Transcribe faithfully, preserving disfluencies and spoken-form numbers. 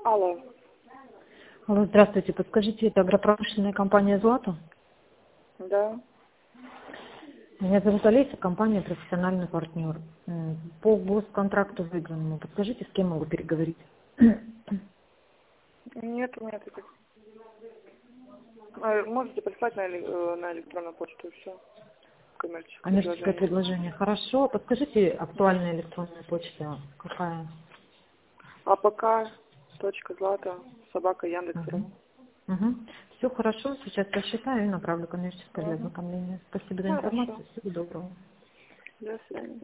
Алло. Алло, здравствуйте. Подскажите, это агропромышленная компания «Злато»? Да. Меня зовут Олеся, компания «Профессиональный партнер». М, По госконтракту выигранному. Подскажите, с кем могу переговорить? Нет, у меня таких. А, Можете прислать на, эле- э, на электронную почту и все. Коммерческое Коммерческое предложение. предложение. Хорошо. Подскажите, актуальная электронная почта какая? АПК. Точка злата. Собака Яндекс.ру. Угу. Все хорошо. Сейчас посчитаю и направлю коммерческое для Угу. ознакомления. Спасибо за Хорошо. информацию. Всего доброго. До свидания.